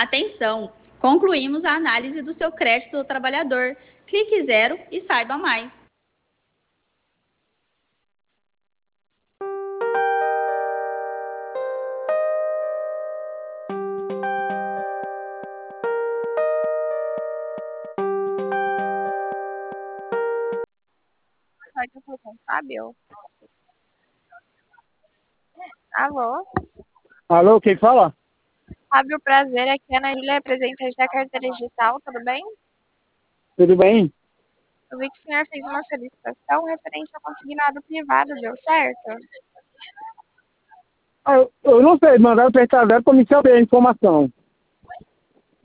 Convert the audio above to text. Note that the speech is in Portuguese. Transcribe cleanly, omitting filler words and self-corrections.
Atenção! Concluímos a análise do seu crédito do trabalhador. Clique 0 e saiba mais. Pode falar com o Fábio? Alô? Alô, quem fala? Fábio, prazer. Aqui é a Ana Júlia, representante da carteira digital, tudo bem? Tudo bem? Eu vi que o senhor fez uma solicitação referente ao consignado privado, deu certo? Eu não sei, mandaram apertar 0 para me saber a informação.